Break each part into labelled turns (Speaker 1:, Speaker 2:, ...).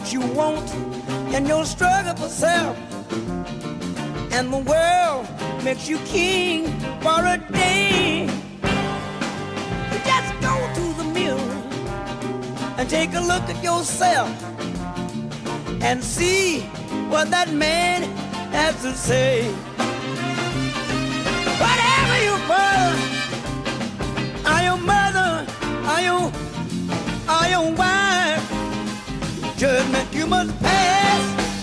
Speaker 1: what you want in your struggle for self. And the world makes you king for a day. You just go to the mirror and take a look at yourself and see what that man has to say. Whatever your father, or your mother, or your wife, judgment you must pass.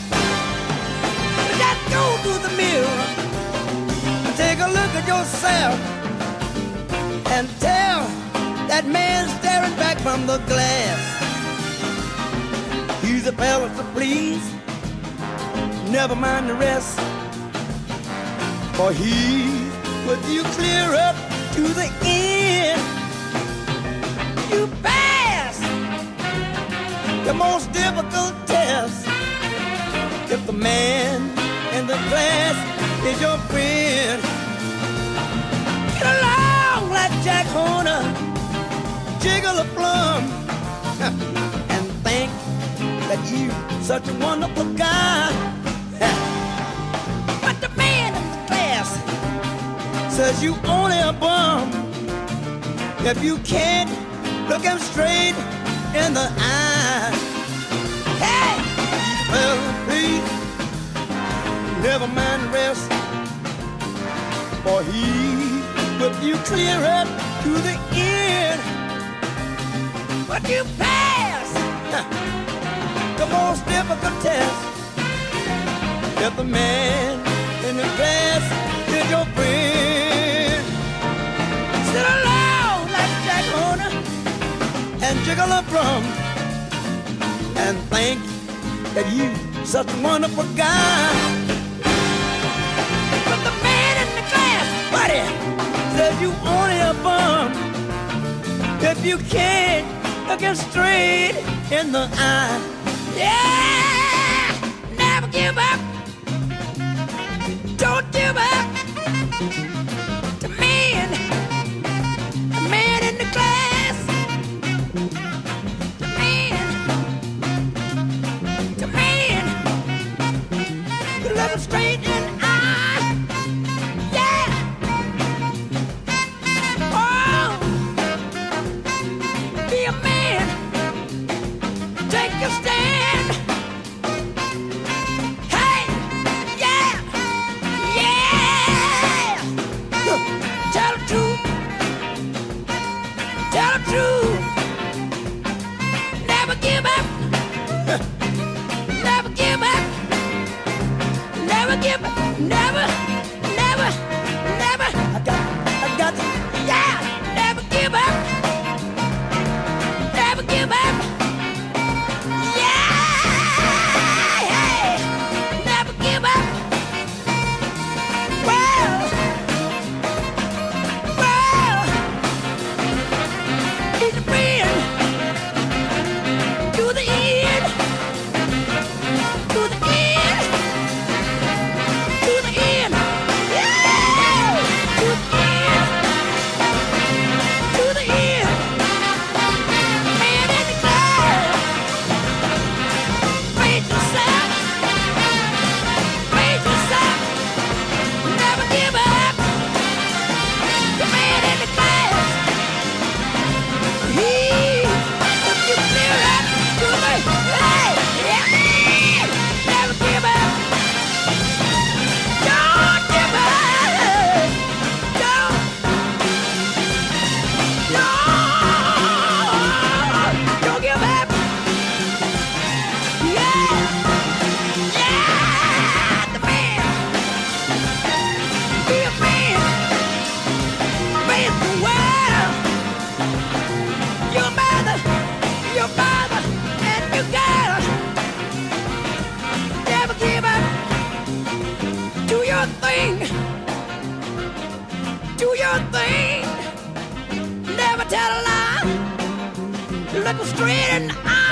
Speaker 1: Just go to the mirror and take a look at yourself and tell that man staring back from the glass, he's a fella to please, never mind the rest, for he's with you clear up to the end. You pass the most difficult test if the man in the glass is your friend. Get along like Jack Horner, jiggle a plum, and think that you such a wonderful guy. But the man in the glass says you only a bum if you can't look him straight in the eye. Hey, well, please, never mind the rest, for he will you clear up to the end. But you pass the most difficult test if the man in the glass is your friend. Sit alone like Jack Horner and jiggle a drum and think that you such a wonderful guy. But the man in the glass, buddy, says you only a bum if you can't look him straight in the eye. Yeah, never give up. Don't give up. The man in the glass. The man, you look him straight in the eye. Yeah. Oh, be a man. Take your stand. Hey, yeah, yeah. Tell the truth. Tell the truth. Never give up. Never give up. Never give up. Never, never, never. I got to, yeah. Never give up. Never give up. Yeah. Hey. Never give up. Well, he's a friend to the end. To the end. To the end. Yeah. To the end. To the end. Man in the cloud. Raise yourself. Raise yourself. Never give up. The man in the clouds. He took you clear up to the light. Yeah. Never give up. Don't give up. Don't. Don't give up. Yeah. Yeah. The man. Be a man. Face the world. Your mother, your father, and your girl. Never give up. Do your thing. Do your thing. Never tell a lie. Look 'em straight in the eye.